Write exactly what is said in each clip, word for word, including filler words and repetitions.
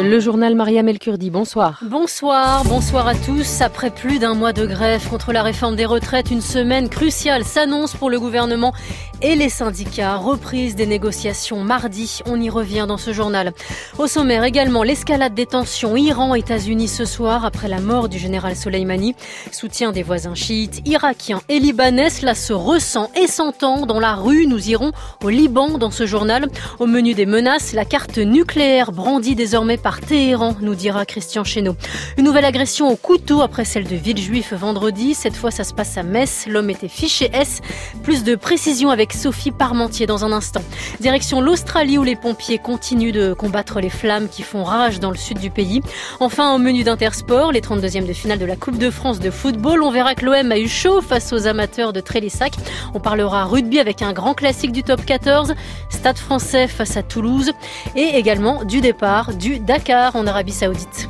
Le journal Mariam El-Kurdi, bonsoir. Bonsoir, bonsoir à tous. Après plus d'un mois de grève contre la réforme des retraites, une semaine cruciale s'annonce pour le gouvernement et les syndicats. Reprise des négociations mardi, on y revient dans ce journal. Au sommaire également, l'escalade des tensions Iran-États-Unis ce soir après la mort du général Soleimani. Soutien des voisins chiites, irakiens et libanais, cela se ressent et s'entend dans la rue. Nous irons au Liban dans ce journal. Au menu des menaces, la carte nucléaire brandie désormais par Téhéran, nous dira Christian Chesneau. Une nouvelle agression au couteau après celle de Villejuif vendredi. Cette fois, ça se passe à Metz. L'homme était fiché S. Plus de précision avec Sophie Parmentier dans un instant. Direction l'Australie où les pompiers continuent de combattre les flammes qui font rage dans le sud du pays. Enfin, au menu d'Intersport, les trente-deuxièmes de finale de la Coupe de France de football. On verra que l'O M a eu chaud face aux amateurs de Trélissac. On parlera rugby avec un grand classique du top quatorze. Stade français face à Toulouse. Et également du départ du Dakar en Arabie Saoudite.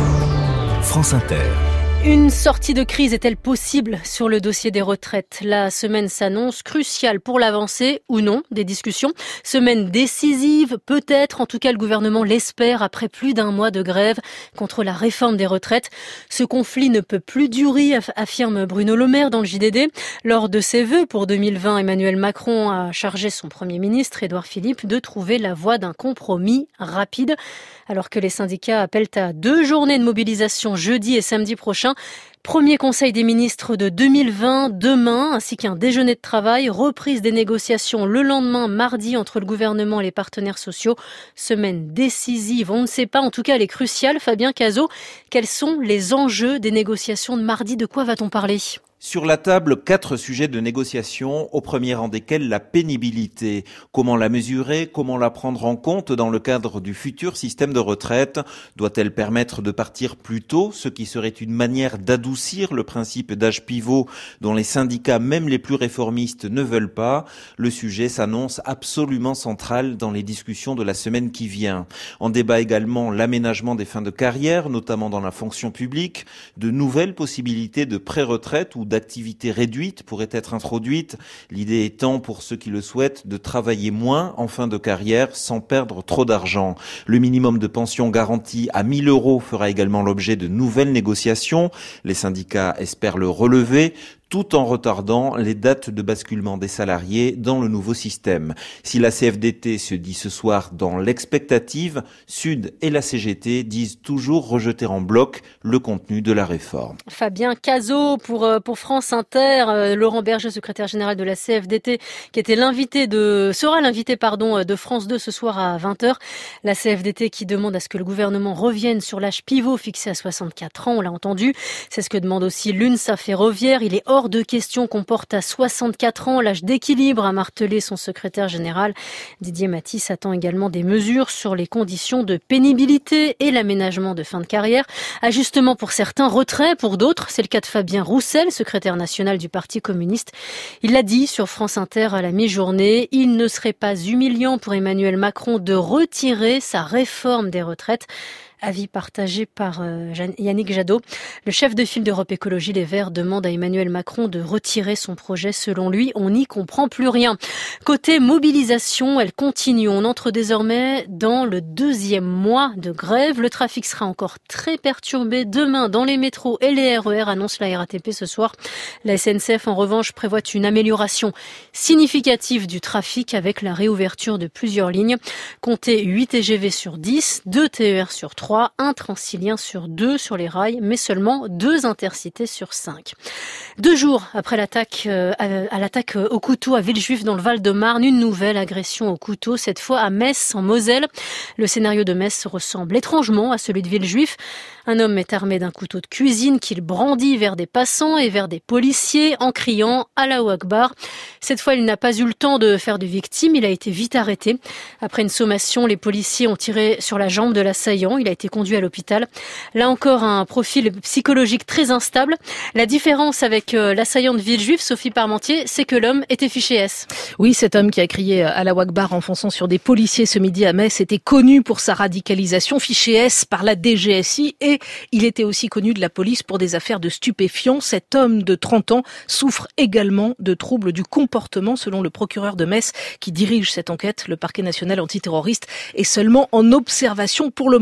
France Inter. Une sortie de crise est-elle possible sur le dossier des retraites ? La semaine s'annonce cruciale pour l'avancée ou non des discussions. Semaine décisive, peut-être, en tout cas le gouvernement l'espère après plus d'un mois de grève contre la réforme des retraites. Ce conflit ne peut plus durer, affirme Bruno Le Maire dans le J D D. Lors de ses vœux pour deux mille vingt, Emmanuel Macron a chargé son Premier ministre, Édouard Philippe, de trouver la voie d'un compromis rapide. Alors que les syndicats appellent à deux journées de mobilisation jeudi et samedi prochain. Premier conseil des ministres de deux mille vingt, demain, ainsi qu'un déjeuner de travail, reprise des négociations le lendemain, mardi, entre le gouvernement et les partenaires sociaux. Semaine décisive, on ne sait pas, en tout cas elle est cruciale. Fabien Cazot, quels sont les enjeux des négociations de mardi ? De quoi va-t-on parler ? Sur la table, quatre sujets de négociation, au premier rang desquels la pénibilité. Comment la mesurer ? Comment la prendre en compte dans le cadre du futur système de retraite ? Doit-elle permettre de partir plus tôt, ce qui serait une manière d'adoucir le principe d'âge pivot dont les syndicats, même les plus réformistes, ne veulent pas ? Le sujet s'annonce absolument central dans les discussions de la semaine qui vient. En débat également l'aménagement des fins de carrière, notamment dans la fonction publique, de nouvelles possibilités de pré-retraite ou d'activités réduites pourraient être introduites, l'idée étant pour ceux qui le souhaitent de travailler moins en fin de carrière sans perdre trop d'argent. Le minimum de pension garanti à mille euros fera également l'objet de nouvelles négociations. Les syndicats espèrent le relever, tout en retardant les dates de basculement des salariés dans le nouveau système. Si la C F D T se dit ce soir dans l'expectative, Sud et la C G T disent toujours rejeter en bloc le contenu de la réforme. Fabien Cazot pour, pour France Inter, euh, Laurent Berger, secrétaire général de la C F D T, qui était l'invité de, sera l'invité, pardon, de France deux ce soir à vingt heures. La C F D T qui demande à ce que le gouvernement revienne sur l'âge pivot fixé à soixante-quatre ans, on l'a entendu. C'est ce que demande aussi l'UNSA ferroviaire. Il est hors de question qu'on porte à soixante-quatre ans l'âge d'équilibre, a martelé son secrétaire général. Didier Matisse attend également des mesures sur les conditions de pénibilité et l'aménagement de fin de carrière. Ajustement pour certains, retrait pour d'autres. C'est le cas de Fabien Roussel, secrétaire national du Parti communiste. Il l'a dit sur France Inter à la mi-journée. Il ne serait pas humiliant pour Emmanuel Macron de retirer sa réforme des retraites. Avis partagé par euh, Yannick Jadot. Le chef de file d'Europe Écologie Les Verts demande à Emmanuel Macron de retirer son projet. Selon lui, on n'y comprend plus rien. Côté mobilisation, elle continue. On entre désormais dans le deuxième mois de grève. Le trafic sera encore très perturbé demain dans les métros et les R E R, annonce la R A T P ce soir. La S N C F, en revanche, prévoit une amélioration significative du trafic avec la réouverture de plusieurs lignes. Comptez huit T G V sur dix, deux T E R sur trois, un Transilien sur deux sur les rails, mais seulement deux intercités sur cinq. Deux jours après l'attaque, euh, à, à l'attaque au couteau à Villejuif dans le Val-de-Marne, une nouvelle agression au couteau, cette fois à Metz, en Moselle. Le scénario de Metz ressemble étrangement à celui de Villejuif. Un homme est armé d'un couteau de cuisine qu'il brandit vers des passants et vers des policiers en criant « Allahu Akbar ». Cette fois, il n'a pas eu le temps de faire de victime, il a été vite arrêté. Après une sommation, les policiers ont tiré sur la jambe de l'assaillant, il a été conduit à l'hôpital. Là encore, un profil psychologique très instable. La différence avec l'assaillant de Villejuif, Sophie Parmentier, c'est que l'homme était fiché S. Oui, cet homme qui a crié Allahu Akbar en fonçant sur des policiers ce midi à Metz était connu pour sa radicalisation, fiché S par la D G S I, et il était aussi connu de la police pour des affaires de stupéfiants. Cet homme de trente ans souffre également de troubles du comportement, selon le procureur de Metz qui dirige cette enquête. Le parquet national antiterroriste est seulement en observation pour le moment. Le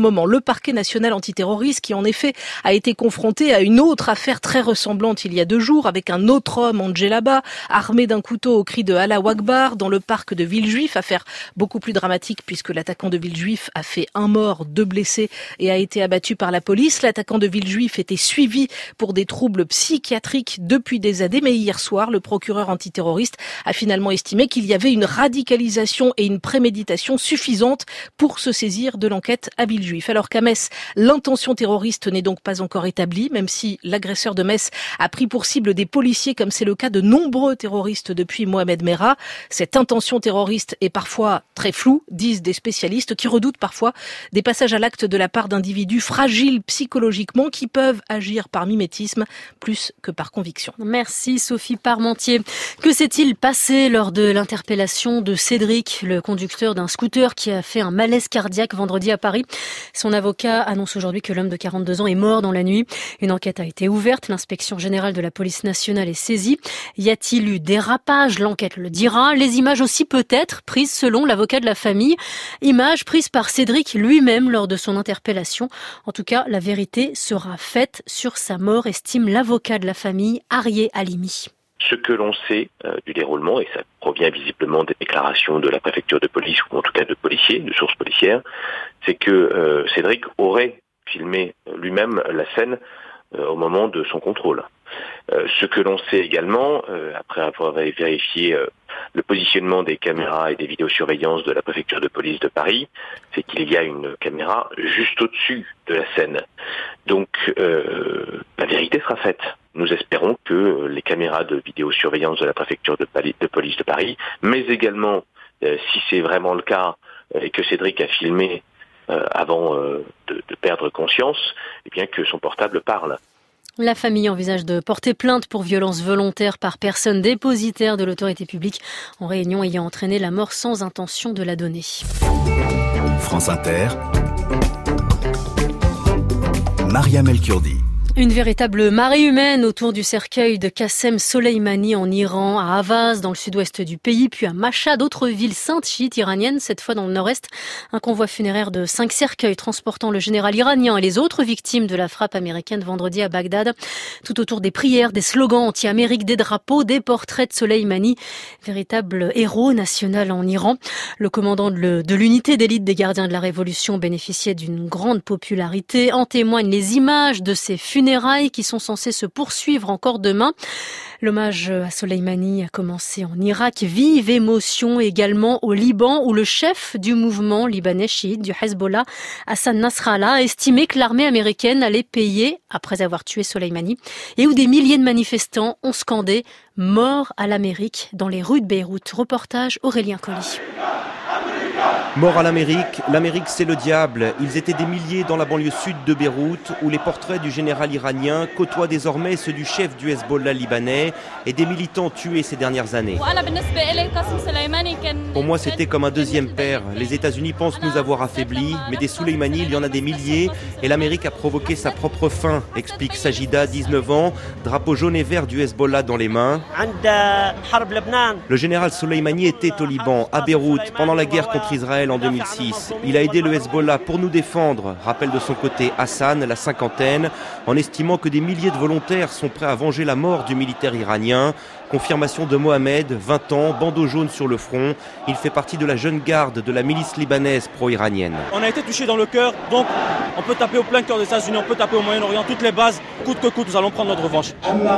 parquet national antiterroriste qui en effet a été confronté à une autre affaire très ressemblante il y a deux jours avec un autre homme en djellaba, armé d'un couteau au cri de Allah Akbar dans le parc de Villejuif, affaire beaucoup plus dramatique puisque l'attaquant de Villejuif a fait un mort, deux blessés et a été abattu par la police. L'attaquant de Villejuif était suivi pour des troubles psychiatriques depuis des années, mais hier soir, le procureur antiterroriste a finalement estimé qu'il y avait une radicalisation et une préméditation suffisante pour se saisir de l'enquête à Villejuif. Alors qu'à Metz, l'intention terroriste n'est donc pas encore établie, même si l'agresseur de Metz a pris pour cible des policiers, comme c'est le cas de nombreux terroristes depuis Mohamed Merah. Cette intention terroriste est parfois très floue, disent des spécialistes, qui redoutent parfois des passages à l'acte de la part d'individus fragiles psychologiquement qui peuvent agir par mimétisme plus que par conviction. Merci Sophie Parmentier. Que s'est-il passé lors de l'interpellation de Cédric, le conducteur d'un scooter qui a fait un malaise cardiaque vendredi à Paris? Son avocat annonce aujourd'hui que l'homme de quarante-deux ans est mort dans la nuit. Une enquête a été ouverte. L'inspection générale de la police nationale est saisie. Y a-t-il eu dérapage? L'enquête le dira. Les images aussi peut-être prises selon l'avocat de la famille. Images prises par Cédric lui-même lors de son interpellation. En tout cas, la vérité sera faite sur sa mort, estime l'avocat de la famille, Arié Halimi. Ce que l'on sait euh, du déroulement, et ça provient visiblement des déclarations de la préfecture de police, ou en tout cas de policiers, de sources policières, c'est que euh, Cédric aurait filmé lui-même la scène euh, au moment de son contrôle. Euh, ce que l'on sait également, euh, après avoir vérifié euh, le positionnement des caméras et des vidéosurveillances de la préfecture de police de Paris, c'est qu'il y a une caméra juste au-dessus de la scène. Donc euh, la vérité sera faite. Nous espérons que les caméras de vidéosurveillance de la préfecture de, Pali- de police de Paris, mais également, euh, si c'est vraiment le cas, euh, et que Cédric a filmé euh, avant euh, de, de perdre conscience, eh bien que son portable parle. La famille envisage de porter plainte pour violence volontaire par personne dépositaire de l'autorité publique en réunion ayant entraîné la mort sans intention de la donner. France Inter, Mariam El-Kurdi. Une véritable marée humaine autour du cercueil de Qassem Soleimani en Iran, à Havas, dans le sud-ouest du pays, puis à Mashhad, autre ville sainte chiite iranienne, cette fois dans le nord-est. Un convoi funéraire de cinq cercueils transportant le général iranien et les autres victimes de la frappe américaine vendredi à Bagdad. Tout autour des prières, des slogans anti-Amérique, des drapeaux, des portraits de Soleimani, véritable héros national en Iran. Le commandant de l'unité d'élite des gardiens de la Révolution bénéficiait d'une grande popularité. En témoignent les images de ces funérailles qui sont censés se poursuivre encore demain. L'hommage à Soleimani a commencé en Irak. Vive émotion également au Liban, où le chef du mouvement libanais chiite du Hezbollah, Hassan Nasrallah, a estimé que l'armée américaine allait payer après avoir tué Soleimani, et où des milliers de manifestants ont scandé « Mort à l'Amérique » dans les rues de Beyrouth. Reportage Aurélien Colli. Mort à l'Amérique, l'Amérique c'est le diable. Ils étaient des milliers dans la banlieue sud de Beyrouth, où les portraits du général iranien côtoient désormais ceux du chef du Hezbollah libanais et des militants tués ces dernières années. Pour moi c'était comme un deuxième père. Les États-Unis pensent nous avoir affaiblis, mais des Soleimani il y en a des milliers et l'Amérique a provoqué sa propre fin, explique Sajida, dix-neuf ans, drapeau jaune et vert du Hezbollah dans les mains. Le général Soleimani était au Liban, à Beyrouth, pendant la guerre contre Israël en deux mille six. Il a aidé le Hezbollah pour nous défendre, rappelle de son côté Hassan, la cinquantaine, en estimant que des milliers de volontaires sont prêts à venger la mort du militaire iranien. Confirmation de Mohamed, vingt ans, bandeau jaune sur le front. Il fait partie de la jeune garde de la milice libanaise pro-iranienne. On a été touché dans le cœur, donc on peut taper au plein cœur des États-Unis, on peut taper au Moyen-Orient, toutes les bases, coûte que coûte, nous allons prendre notre revanche.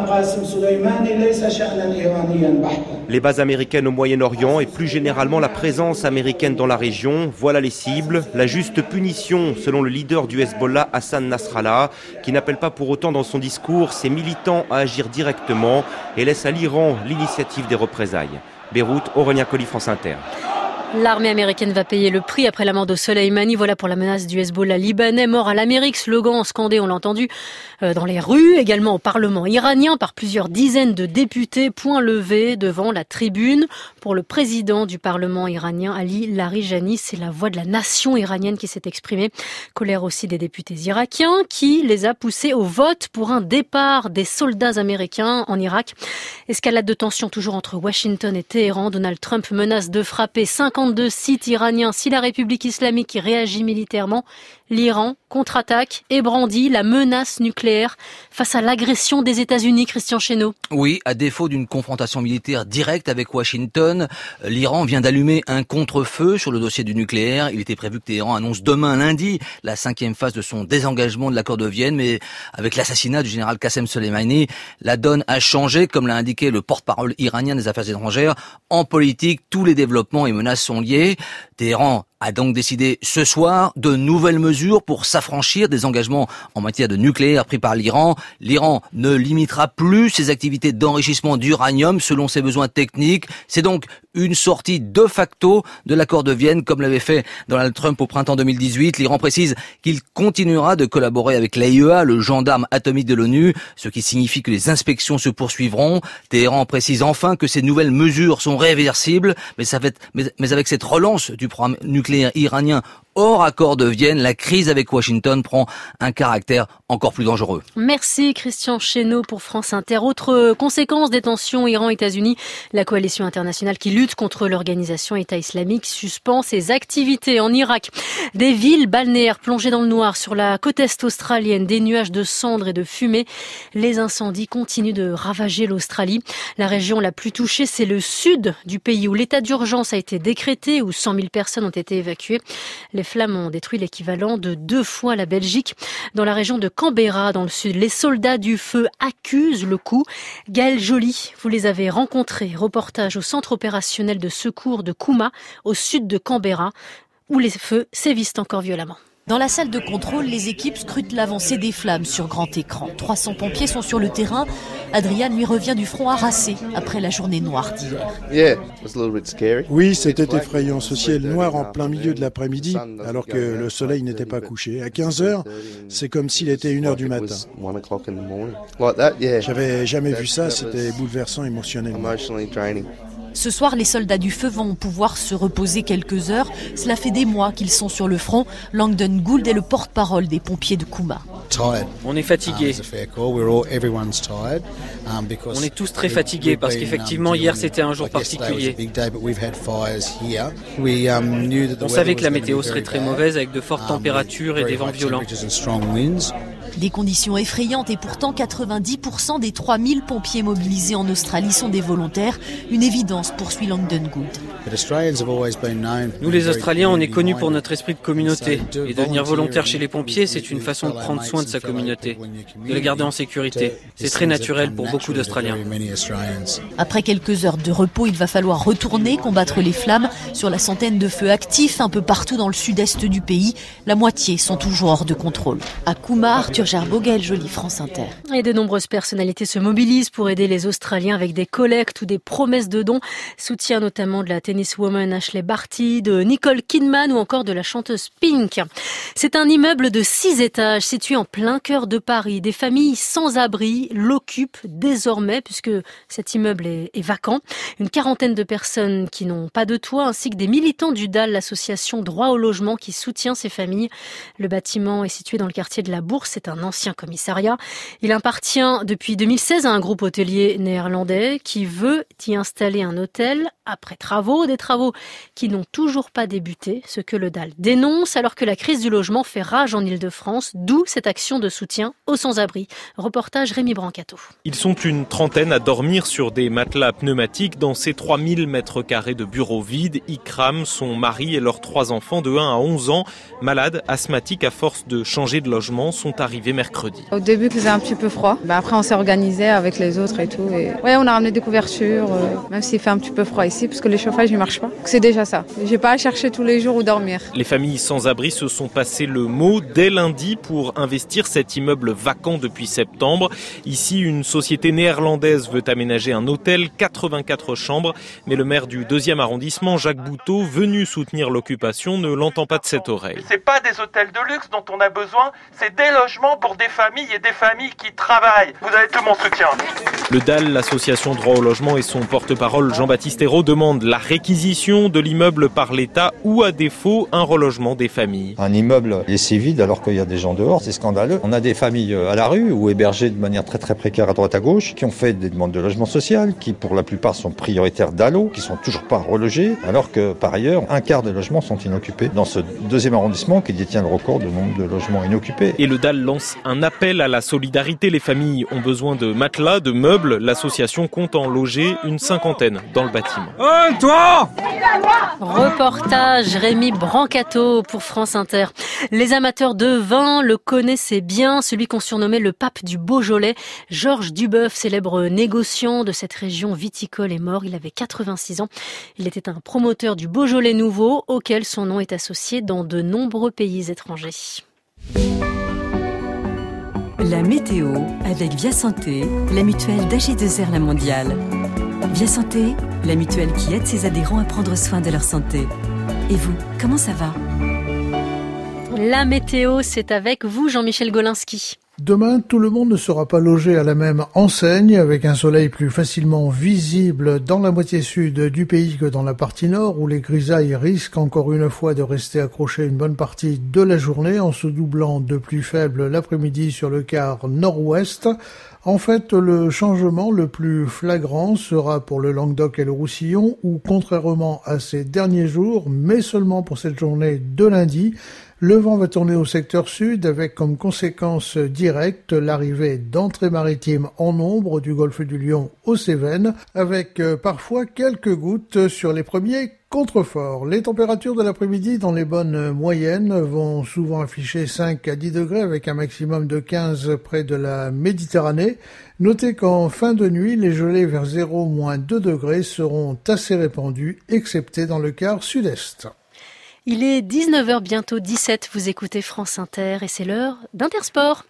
Les bases américaines au Moyen-Orient et plus généralement la présence américaine dans la région, voilà les cibles. La juste punition, selon le leader du Hezbollah, Hassan Nasrallah, qui n'appelle pas pour autant dans son discours ses militants à agir directement et laisse à l'Iran l'initiative des représailles. Beyrouth, Aurélien Colli, France Inter. L'armée américaine va payer le prix après la mort de Soleimani. Voilà pour la menace du Hezbollah libanais. Mort à l'Amérique, slogan scandé, on l'a entendu, euh, dans les rues, également au Parlement iranien par plusieurs dizaines de députés, point levé devant la tribune. pour le président du Parlement iranien, Ali Larijani. C'est la voix de la nation iranienne qui s'est exprimée. Colère aussi des députés irakiens qui les a poussés au vote pour un départ des soldats américains en Irak. Escalade de tension toujours entre Washington et Téhéran. Donald Trump menace de frapper cinquante-deux sites iraniens si la République islamique réagit militairement. L'Iran contre-attaque et brandit la menace nucléaire face à l'agression des États-Unis. Christian Chesneau. Oui, à défaut d'une confrontation militaire directe avec Washington, l'Iran vient d'allumer un contre-feu sur le dossier du nucléaire. Il était prévu que Téhéran annonce demain lundi la cinquième phase de son désengagement de l'accord de Vienne, mais avec l'assassinat du général Qassem Soleimani, la donne a changé, comme l'a indiqué le porte-parole iranien des affaires étrangères. En politique, tous les développements et menaces sont liés. Téhéran a donc décidé ce soir de nouvelles mesures pour s'affranchir des engagements en matière de nucléaire pris par l'Iran. L'Iran ne limitera plus ses activités d'enrichissement d'uranium selon ses besoins techniques. C'est donc une sortie de facto de l'accord de Vienne, comme l'avait fait Donald Trump au printemps deux mille dix-huit. L'Iran précise qu'il continuera de collaborer avec l'A I E A, le gendarme atomique de l'ONU, ce qui signifie que les inspections se poursuivront. Téhéran précise enfin que ces nouvelles mesures sont réversibles, mais, ça fait, mais, mais avec cette relance du programme nucléaire iranien hors accord de Vienne, la crise avec Washington prend un caractère encore plus dangereux. Merci Christian Chesneau pour France Inter. Autre conséquence des tensions Iran-États-Unis, la coalition internationale qui lutte contre l'organisation État islamique suspend ses activités en Irak. Des villes balnéaires plongées dans le noir sur la côte est australienne, des nuages de cendres et de fumée. Les incendies continuent de ravager l'Australie. La région la plus touchée, c'est le sud du pays où l'état d'urgence a été décrété, où cent mille personnes ont été évacuées. Les flammes ont détruit l'équivalent de deux fois la Belgique. Dans la région de Canberra, dans le sud, les soldats du feu accusent le coup. Gaël Joly, vous les avez rencontrés. Reportage au centre opérationnel de secours de Cooma, au sud de Canberra, où les feux sévissent encore violemment. Dans la salle de contrôle, les équipes scrutent l'avancée des flammes sur grand écran. trois cents pompiers sont sur le terrain. Adrien, lui, revient du front harassé après la journée noire d'hier. Oui, c'était effrayant. Ce ciel noir en plein milieu de l'après-midi, alors que le soleil n'était pas couché. À quinze heures, c'est comme s'il était une heure du matin. J'avais jamais vu ça, c'était bouleversant émotionnellement. Ce soir, les soldats du feu vont pouvoir se reposer quelques heures. Cela fait des mois qu'ils sont sur le front. Langdon Gould est le porte-parole des pompiers de Cooma. On est fatigués. On est tous très fatigués parce qu'effectivement hier c'était un jour particulier. On savait que la météo serait très mauvaise avec de fortes températures et des vents violents. Des conditions effrayantes et pourtant quatre-vingt-dix pour cent des trois mille pompiers mobilisés en Australie sont des volontaires. Une évidence, poursuit Langdon Gould. Nous les Australiens, on est connus pour notre esprit de communauté. Et devenir volontaire chez les pompiers, c'est une façon de prendre soin de sa communauté, de la garder en sécurité. C'est très naturel pour beaucoup d'Australiens. Après quelques heures de repos, il va falloir retourner combattre les flammes sur la centaine de feux actifs un peu partout dans le sud-est du pays. La moitié sont toujours hors de contrôle. À Cooma, Arthur Gerbeau, Gaël Joly, France Inter. Et de nombreuses personnalités se mobilisent pour aider les Australiens avec des collectes ou des promesses de dons. Soutien notamment de la tenniswoman Ashley Barty, de Nicole Kidman ou encore de la chanteuse Pink. C'est un immeuble de six étages situé en plein cœur de Paris. Des familles sans abri l'occupent désormais puisque cet immeuble est, est vacant. Une quarantaine de personnes qui n'ont pas de toit ainsi que des militants du D A L, l'association Droit au logement qui soutient ces familles. Le bâtiment est situé dans le quartier de la Bourse. C'est un ancien commissariat. Il appartient depuis deux mille seize à un groupe hôtelier néerlandais qui veut y installer un hôtel après travaux, des travaux qui n'ont toujours pas débuté, ce que le D A L dénonce alors que la crise du logement fait rage en Ile-de-France, d'où cette action de soutien aux sans-abri. Reportage Rémi Brancato. Ils sont une trentaine à dormir sur des matelas pneumatiques dans ces trois mille mètres carrés de bureaux vides. Ikram, son mari et leurs trois enfants de un à onze ans, malades, asthmatiques à force de changer de logement, sont arrivés mercredi. Au début, il faisait un petit peu froid. Ben après, on s'est organisé avec les autres et tout. Et... ouais, on a ramené des couvertures, euh, même s'il fait un petit peu froid ici, parce que le chauffage ne marche pas. C'est déjà ça. J'ai pas à chercher tous les jours où dormir. Les familles sans-abri se sont passé le mot dès lundi pour investir cet immeuble vacant depuis septembre. Ici, une société néerlandaise veut aménager un hôtel, quatre-vingt-quatre chambres, mais le maire du deuxième arrondissement, Jacques Bouteau, venu soutenir l'occupation, ne l'entend pas de cette oreille. C'est pas des hôtels de luxe dont on a besoin, c'est des logements logement pour des familles et des familles qui travaillent. Vous avez tout mon soutien. Le D A L, l'association Droit au logement, et son porte-parole Jean-Baptiste Ayrault demandent la réquisition de l'immeuble par l'État ou à défaut un relogement des familles. Un immeuble laissé vide alors qu'il y a des gens dehors, c'est scandaleux. On a des familles à la rue ou hébergées de manière très très précaire à droite à gauche qui ont fait des demandes de logement social, qui pour la plupart sont prioritaires d'A L O, qui sont toujours pas relogés, alors que par ailleurs un quart des logements sont inoccupés dans ce deuxième arrondissement qui détient le record de nombre de logements inoccupés. Et le D A L lance un appel à la solidarité. Les familles ont besoin de matelas, de meubles. L'association compte en loger une cinquantaine dans le bâtiment. Un toit ! Reportage Rémi Brancato pour France Inter. Les amateurs de vin le connaissaient bien, celui qu'on surnommait le pape du Beaujolais. Georges Duboeuf, célèbre négociant de cette région viticole, est mort. Il avait quatre-vingt-six ans. Il était un promoteur du Beaujolais nouveau, auquel son nom est associé dans de nombreux pays étrangers. La météo avec Via Santé, la mutuelle d'A G deux R La Mondiale. Via Santé, la mutuelle qui aide ses adhérents à prendre soin de leur santé. Et vous, comment ça va ? La météo, c'est avec vous, Jean-Michel Golinski. Demain, tout le monde ne sera pas logé à la même enseigne, avec un soleil plus facilement visible dans la moitié sud du pays que dans la partie nord, où les grisailles risquent encore une fois de rester accrochées une bonne partie de la journée, en se doublant de plus faible l'après-midi sur le quart nord-ouest. En fait, le changement le plus flagrant sera pour le Languedoc et le Roussillon, où, contrairement à ces derniers jours, mais seulement pour cette journée de lundi, le vent va tourner au secteur sud avec comme conséquence directe l'arrivée d'entrées maritimes en nombre du golfe du Lion aux Cévennes, avec euh, parfois quelques gouttes sur les premiers contreforts. Les températures de l'après-midi dans les bonnes moyennes vont souvent afficher cinq à dix degrés avec un maximum de quinze près de la Méditerranée. Notez qu'en fin de nuit, les gelées vers zéro moins deux degrés seront assez répandues, excepté dans le quart sud-est. Il est dix-neuf heures, bientôt dix-sept, vous écoutez France Inter et c'est l'heure d'Intersport.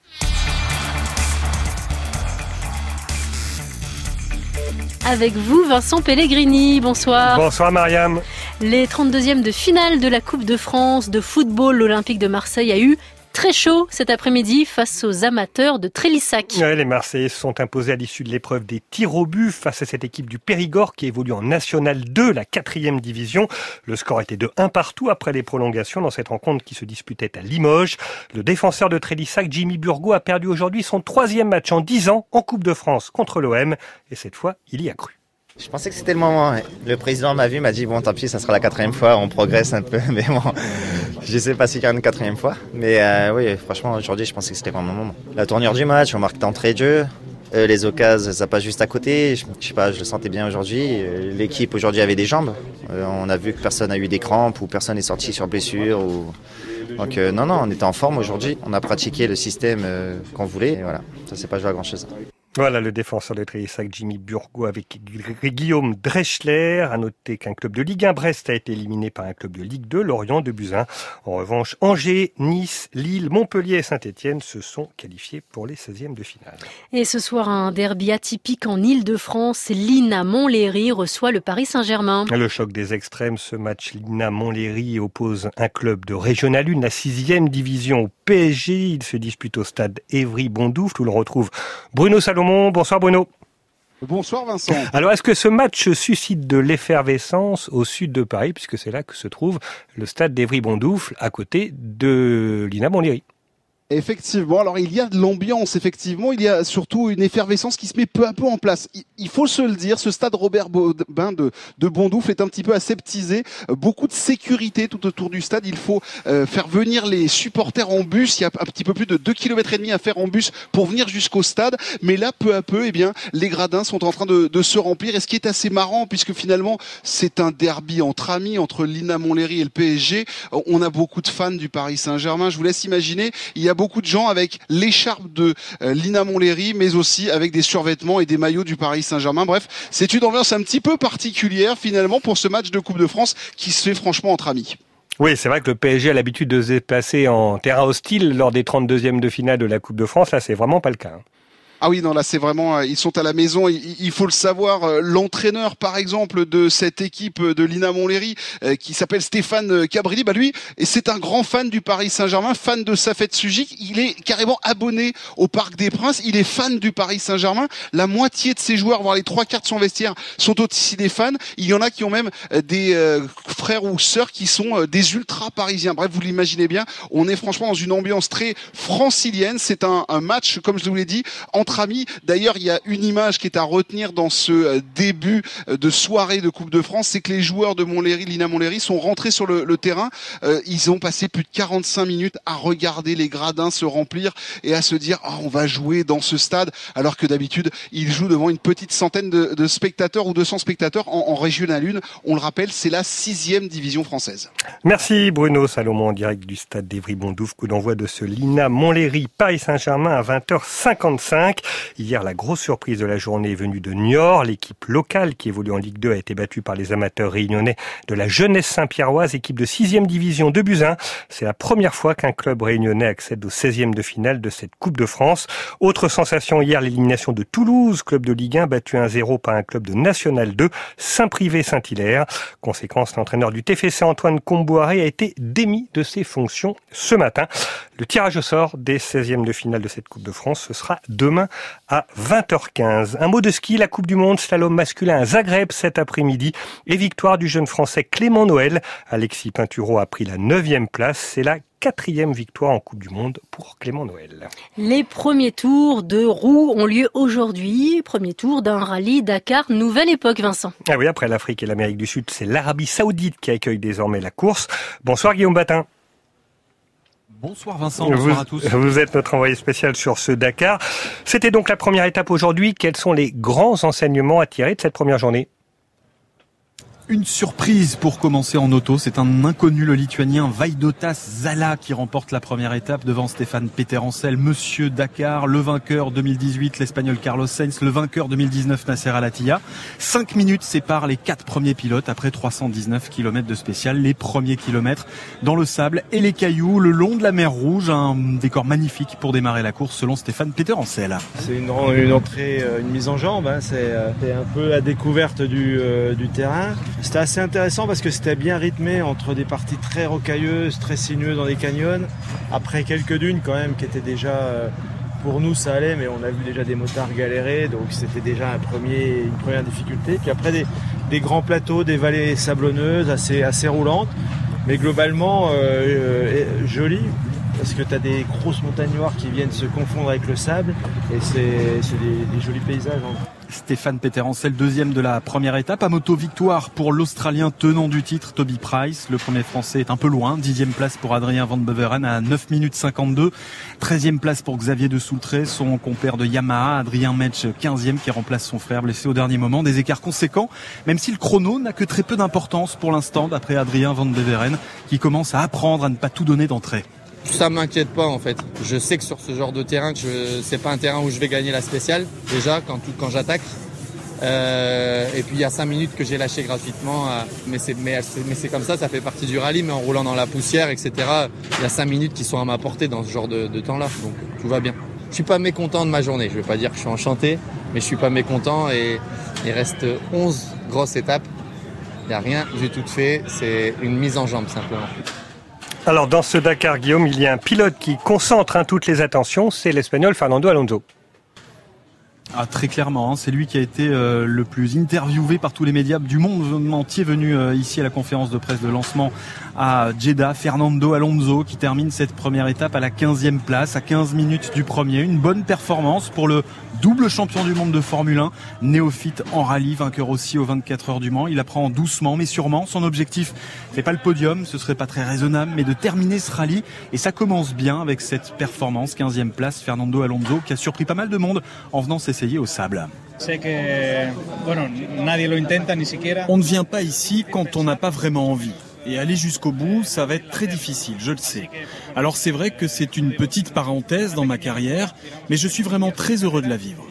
Avec vous, Vincent Pellegrini, bonsoir. Bonsoir Mariam. Les trente-deuxièmes de finale de la Coupe de France de football, l'Olympique de Marseille a eu très chaud cet après-midi face aux amateurs de Trélissac. Ouais, les Marseillais se sont imposés à l'issue de l'épreuve des tirs au but face à cette équipe du Périgord qui évolue en National deux, la quatrième division. Le score était de un partout après les prolongations dans cette rencontre qui se disputait à Limoges. Le défenseur de Trélissac, Jimmy Burgo, a perdu aujourd'hui son troisième match en dix ans en Coupe de France contre l'O M. Et cette fois, il y a cru. Je pensais que c'était le moment. Le président m'a vu, m'a dit bon tant pis, ça sera la quatrième fois, on progresse un peu, mais bon, je sais pas si il y a une quatrième fois. Mais euh, oui, franchement aujourd'hui je pensais que c'était vraiment le moment. La tournure du match, on marque d'entrée de jeu, euh, les occasions ça passe juste à côté. Je, je sais pas, je le sentais bien aujourd'hui. Euh, l'équipe aujourd'hui avait des jambes. Euh, on a vu que personne n'a eu des crampes ou personne n'est sorti sur blessure. Ou... Donc euh, non non, on était en forme aujourd'hui. On a pratiqué le système euh, qu'on voulait. Et voilà, ça s'est pas joué à grand chose. Voilà le défenseur de Trélissac, Jimmy Burgo, avec Guillaume Dreschler. À noter qu'un club de Ligue un, Brest, a été éliminé par un club de Ligue deux, Lorient, deux buts à un. En revanche, Angers, Nice, Lille, Montpellier et Saint-Etienne se sont qualifiés pour les seizièmes de finale. Et ce soir, un derby atypique en Île-de-France. L'I N A Montlhéry reçoit le Paris Saint-Germain. Le choc des extrêmes, ce match L'I N A Montlhéry oppose un club de Régional un, la sixième division au P S G. Il se dispute au stade Évry-Bondoufle où l'on retrouve Bruno Salomon. Bonsoir Bruno. Bonsoir Vincent. Alors est-ce que ce match suscite de l'effervescence au sud de Paris, puisque c'est là que se trouve le stade d'Évry-Bondoufle, à côté de l'I N A Montlhéry? Effectivement, alors il y a de l'ambiance, effectivement, il y a surtout une effervescence qui se met peu à peu en place. Il faut se le dire, ce stade Robert Baudin de, de Bondoufle est un petit peu aseptisé, beaucoup de sécurité tout autour du stade, il faut euh, faire venir les supporters en bus, il y a un petit peu plus de deux kilomètres et demi à faire en bus pour venir jusqu'au stade, mais là, peu à peu, eh bien, les gradins sont en train de, de se remplir, et ce qui est assez marrant, puisque finalement, c'est un derby entre amis, entre l'I N A Montlhéry et le P S G, on a beaucoup de fans du Paris Saint-Germain, je vous laisse imaginer, il y a beaucoup de gens avec l'écharpe de euh, l'I N A Montlhéry, mais aussi avec des survêtements et des maillots du Paris Saint-Germain. Bref, c'est une ambiance un petit peu particulière finalement pour ce match de Coupe de France qui se fait franchement entre amis. Oui, c'est vrai que le P S G a l'habitude de se déplacer en terrain hostile lors des trente-deuxièmes de finale de la Coupe de France. Là, c'est vraiment pas le cas. Ah oui, non, là c'est vraiment, ils sont à la maison, il, il faut le savoir. L'entraîneur, par exemple, de cette équipe de l'I N A Montlhéry, qui s'appelle Stéphane Cabrilli, bah lui, c'est un grand fan du Paris Saint-Germain, fan de Safet Sugic. Il est carrément abonné au Parc des Princes. Il est fan du Paris Saint-Germain. La moitié de ses joueurs, voire les trois quarts de son vestiaire, sont aussi des fans. Il y en a qui ont même des euh, frères ou sœurs qui sont euh, des ultras parisiens. Bref, vous l'imaginez bien, on est franchement dans une ambiance très francilienne. C'est un, un match, comme je vous l'ai dit, entre amis. D'ailleurs, il y a une image qui est à retenir dans ce euh, début de soirée de Coupe de France, c'est que les joueurs de Montlhéry, l'I N A Montlhéry, sont rentrés sur le, le terrain. Euh, ils ont passé plus de quarante-cinq minutes à regarder les gradins se remplir et à se dire oh, on va jouer dans ce stade, alors que d'habitude ils jouent devant une petite centaine de, de spectateurs ou deux cents spectateurs en, en Régional un. On le rappelle, c'est la sixième division française. Merci Bruno Salomon en direct du stade d'Evry-Bondoufle, coup d'envoi de ce l'I N A Montlhéry Paris Saint-Germain à vingt heures cinquante-cinq. Hier, la grosse surprise de la journée est venue de Niort. L'équipe locale qui évolue en Ligue deux a été battue par les amateurs réunionnais de la Jeunesse Saint-Pierroise, équipe de sixième division de Buzyn. C'est la première fois qu'un club réunionnais accède au seizième de finale de cette Coupe de France. Autre sensation hier, l'élimination de Toulouse, club de Ligue un battu un zéro par un club de National deux, Saint-Privé-Saint-Hilaire. Conséquence, l'entraîneur du T F C Antoine Comboiré a été démis de ses fonctions ce matin. Le tirage au sort des seizièmes de finale de cette Coupe de France, ce sera demain à vingt heures quinze. Un mot de ski, la Coupe du Monde slalom masculin à Zagreb cet après-midi et victoire du jeune Français Clément Noël. Alexis Pinturo a pris la neuvième place. C'est la quatrième victoire en Coupe du Monde pour Clément Noël. Les premiers tours de roues ont lieu aujourd'hui. Premier tour d'un rallye Dakar Nouvelle Époque, Vincent. Ah oui, après l'Afrique et l'Amérique du Sud, c'est l'Arabie Saoudite qui accueille désormais la course. Bonsoir Guillaume Batin. Bonsoir Vincent, bonsoir vous, à tous. Vous êtes notre envoyé spécial sur ce Dakar. C'était donc la première étape aujourd'hui. Quels sont les grands enseignements à tirer de cette première journée ? Une surprise pour commencer en auto, c'est un inconnu, le lituanien Vaidotas Zala qui remporte la première étape devant Stéphane Peterencel, Monsieur Dakar, le vainqueur deux mille dix-huit, l'Espagnol Carlos Sainz, le vainqueur deux mille dix-neuf, Nasser Al-Attiyah. Cinq minutes séparent les quatre premiers pilotes après trois cent dix-neuf kilomètres de spécial, les premiers kilomètres dans le sable et les cailloux le long de la mer Rouge, un décor magnifique pour démarrer la course selon Stéphane Peterencel. C'est une, une entrée, une mise en jambe, hein, c'est, c'est un peu la découverte du, euh, du terrain. C'était assez intéressant parce que c'était bien rythmé entre des parties très rocailleuses, très sinueuses dans des canyons. Après quelques dunes quand même qui étaient déjà, pour nous ça allait, mais on a vu déjà des motards galérer, donc c'était déjà un premier, une première difficulté. Puis après des, des grands plateaux, des vallées sablonneuses assez, assez roulantes, mais globalement euh, euh, jolies. Parce que tu as des grosses montagnes noires qui viennent se confondre avec le sable et c'est, c'est des, des jolis paysages. Hein. Stéphane Peterencel, deuxième de la première étape. À moto, victoire pour l'Australien tenant du titre, Toby Price. Le premier Français est un peu loin. Dixième place pour Adrien Van Beveren à neuf minutes cinquante-deux. Treizième place pour Xavier de Soultré, son compère de Yamaha. Adrien Metsch, quinzième, qui remplace son frère blessé au dernier moment. Des écarts conséquents, même si le chrono n'a que très peu d'importance pour l'instant, d'après Adrien Van Beveren, qui commence à apprendre à ne pas tout donner d'entrée. Ça m'inquiète pas en fait. Je sais que sur ce genre de terrain, que je, c'est pas un terrain où je vais gagner la spéciale déjà quand tout, quand j'attaque. Euh, et puis il y a cinq minutes que j'ai lâché gratuitement, euh, mais c'est mais, mais c'est comme ça, ça fait partie du rallye. Mais en roulant dans la poussière, et cetera. Il y a cinq minutes qui sont à ma portée dans ce genre de, de temps-là, donc tout va bien. Je suis pas mécontent de ma journée. Je vais pas dire que je suis enchanté, mais je suis pas mécontent et il reste onze grosses étapes. Il y a rien, j'ai tout fait. C'est une mise en jambe simplement. Alors dans ce Dakar, Guillaume, il y a un pilote qui concentre hein, toutes les attentions, c'est l'Espagnol Fernando Alonso. Ah, très clairement, hein, c'est lui qui a été euh, le plus interviewé par tous les médias du monde entier venu euh, ici à la conférence de presse de lancement à Jeddah. Fernando Alonso qui termine cette première étape à la quinzième place, à quinze minutes du premier. Une bonne performance pour le double champion du monde de Formule un, néophyte en rallye, vainqueur aussi aux vingt-quatre heures du Mans. Il apprend doucement mais sûrement. Son objectif, c'est pas le podium, ce serait pas très raisonnable, mais de terminer ce rallye. Et ça commence bien avec cette performance, quinzième place, Fernando Alonso qui a surpris pas mal de monde en venant s'essayer au sable. On ne vient pas ici quand on n'a pas vraiment envie. Et aller jusqu'au bout, ça va être très difficile, je le sais. Alors c'est vrai que c'est une petite parenthèse dans ma carrière, mais je suis vraiment très heureux de la vivre.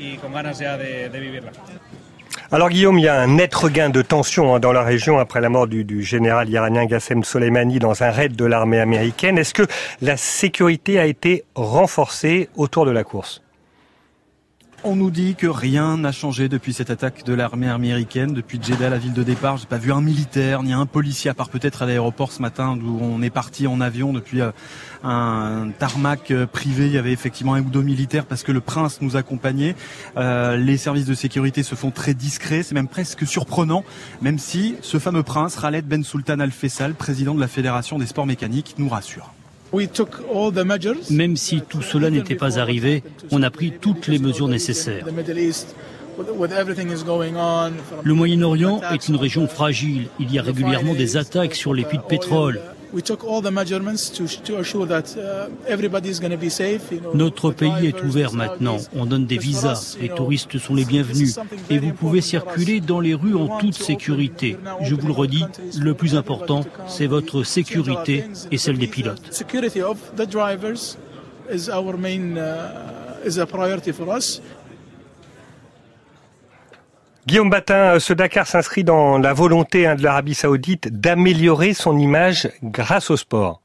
Alors Guillaume, il y a un net regain de tension hein, dans la région après la mort du, du général iranien Qassem Soleimani dans un raid de l'armée américaine. Est-ce que la sécurité a été renforcée autour de la course ? On nous dit que rien n'a changé depuis cette attaque de l'armée américaine, depuis Jeddah, la ville de départ. J'ai pas vu un militaire ni un policier, à part peut-être à l'aéroport ce matin d'où on est parti en avion depuis un tarmac privé. Il y avait effectivement un ou deux militaires parce que le prince nous accompagnait. Euh, les services de sécurité se font très discrets, c'est même presque surprenant, même si ce fameux prince, Khaled Ben Sultan Al Faisal, président de la Fédération des sports mécaniques, nous rassure. Même si tout cela n'était pas arrivé, on a pris toutes les mesures nécessaires. Le Moyen-Orient est une région fragile. Il y a régulièrement des attaques sur les puits de pétrole. Notre pays est ouvert maintenant. On donne des visas. Les touristes sont les bienvenus. Et vous pouvez circuler dans les rues en toute sécurité. Je vous le redis, le plus important, c'est votre sécurité et celle des pilotes. Guillaume Batin, ce Dakar s'inscrit dans la volonté hein, de l'Arabie Saoudite d'améliorer son image grâce au sport.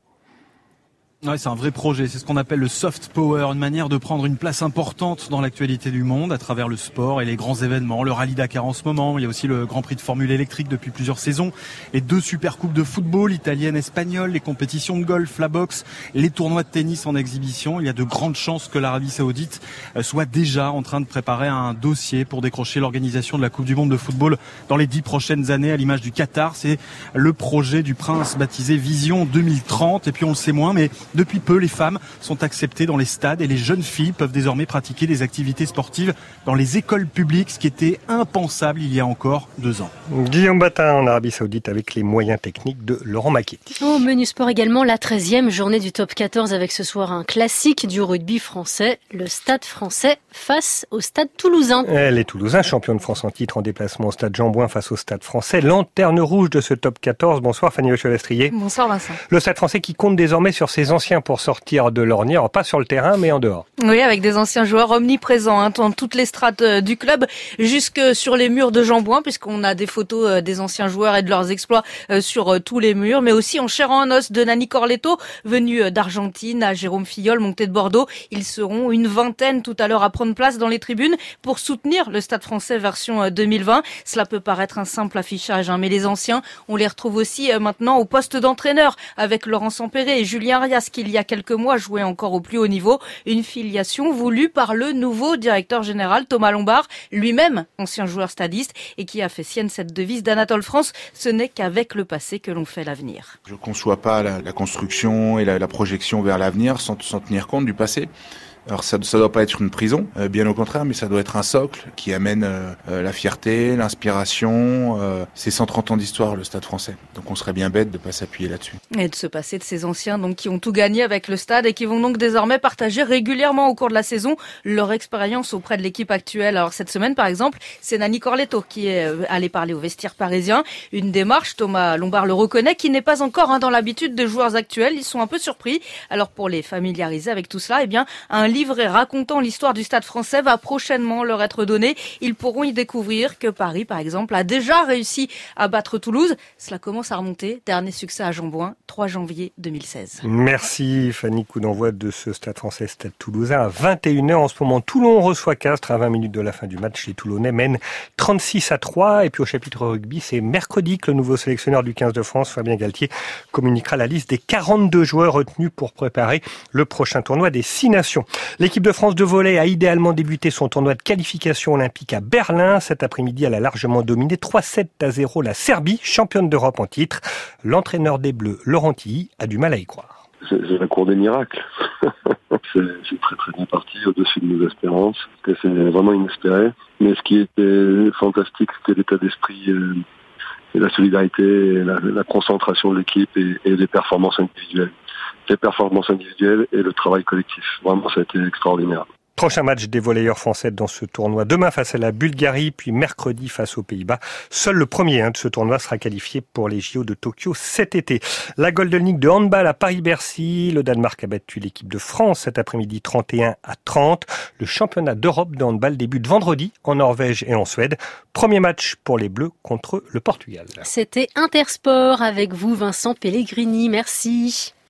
Ouais, c'est un vrai projet, c'est ce qu'on appelle le soft power, une manière de prendre une place importante dans l'actualité du monde à travers le sport et les grands événements. Le Rallye Dakar en ce moment, il y a aussi le Grand Prix de Formule électrique depuis plusieurs saisons, les deux super coupes de football, italienne, espagnole, les compétitions de golf, la boxe, les tournois de tennis en exhibition. Il y a de grandes chances que l'Arabie Saoudite soit déjà en train de préparer un dossier pour décrocher l'organisation de la Coupe du Monde de football dans les dix prochaines années à l'image du Qatar. C'est le projet du prince baptisé Vision deux mille trente et puis on le sait moins mais depuis peu, les femmes sont acceptées dans les stades et les jeunes filles peuvent désormais pratiquer des activités sportives dans les écoles publiques, ce qui était impensable il y a encore deux ans. Guillaume Batin en Arabie Saoudite avec les moyens techniques de Laurent Macchetti. Au menu sport également, la treizième journée du top quatorze avec ce soir un classique du rugby français, le Stade français face au Stade toulousain. Les Toulousains, champions de France en titre en déplacement au Stade Jean-Bouin face au Stade français, lanterne rouge de ce top quatorze. Bonsoir Fanny Lechevestrier. Bonsoir Vincent. Le Stade français qui compte désormais sur ses anciens pour sortir de l'ornière, pas sur le terrain mais en dehors. Oui, avec des anciens joueurs omniprésents hein, dans toutes les strates euh, du club, jusque sur les murs de Jean-Bouin, puisqu'on a des photos euh, des anciens joueurs et de leurs exploits euh, sur euh, tous les murs, mais aussi en chair et en os de Nani Corletto, venu euh, d'Argentine, à Jérôme Fillol, monté de Bordeaux. Ils seront une vingtaine tout à l'heure à prendre place dans les tribunes pour soutenir le Stade français version euh, deux mille vingt. Cela peut paraître un simple affichage, hein, mais les anciens, on les retrouve aussi euh, maintenant au poste d'entraîneur, avec Laurent Sampéré et Julien Arias, qui il y a quelques mois jouait encore au plus haut niveau, une filiation voulue par le nouveau directeur général Thomas Lombard, lui-même ancien joueur stadiste et qui a fait sienne cette devise d'Anatole France, ce n'est qu'avec le passé que l'on fait l'avenir. Je ne conçois pas la, la construction et la, la projection vers l'avenir sans, sans tenir compte du passé. Alors ça ne doit pas être une prison, euh, bien au contraire, mais ça doit être un socle qui amène euh, euh, la fierté, l'inspiration. Euh, c'est cent trente ans d'histoire, le Stade français. Donc on serait bien bête de ne pas s'appuyer là-dessus. Et de se passer de ces anciens donc qui ont tout gagné avec le Stade et qui vont donc désormais partager régulièrement au cours de la saison leur expérience auprès de l'équipe actuelle. Alors cette semaine par exemple, c'est Nani Corletto qui est allé parler au vestiaire parisien. Une démarche, Thomas Lombard le reconnaît, qui n'est pas encore hein, dans l'habitude des joueurs actuels. Ils sont un peu surpris. Alors pour les familiariser avec tout cela, eh bien un livre racontant l'histoire du Stade français va prochainement leur être donné. Ils pourront y découvrir que Paris, par exemple, a déjà réussi à battre Toulouse. Cela commence à remonter. Dernier succès à Jean-Bouin, trois janvier deux mille seize. Merci Fanny. Coup d'envoi de ce Stade français, Stade toulousain à vingt et une heures. En ce moment, Toulon reçoit Castres à vingt minutes de la fin du match. Les Toulonnais mènent trente-six à trois. Et puis au chapitre rugby, c'est mercredi que le nouveau sélectionneur du quinze de France, Fabien Galtier, communiquera la liste des quarante-deux joueurs retenus pour préparer le prochain tournoi des six nations. L'équipe de France de volley a idéalement débuté son tournoi de qualification olympique à Berlin. Cet après-midi, elle a largement dominé trois sept à zéro la Serbie, championne d'Europe en titre. L'entraîneur des Bleus, Laurent Tilly, a du mal à y croire. C'est, c'est la cour des miracles. c'est, c'est très très bien parti, au-dessus de nos espérances. C'est vraiment inespéré. Mais ce qui était fantastique, c'était l'état d'esprit euh, et la solidarité, et la, la concentration de l'équipe et, et les performances individuelles. Les performances individuelles et le travail collectif. Vraiment, ça a été extraordinaire. Prochain match des volleyeurs français dans ce tournoi. Demain face à la Bulgarie, puis mercredi face aux Pays-Bas. Seul le premier hein, de ce tournoi sera qualifié pour les J O de Tokyo cet été. La Golden League de handball à Paris-Bercy. Le Danemark a battu l'équipe de France cet après-midi trente et un à trente. Le championnat d'Europe de handball débute vendredi en Norvège et en Suède. Premier match pour les Bleus contre le Portugal. C'était Intersport avec vous, Vincent Pellegrini. Merci.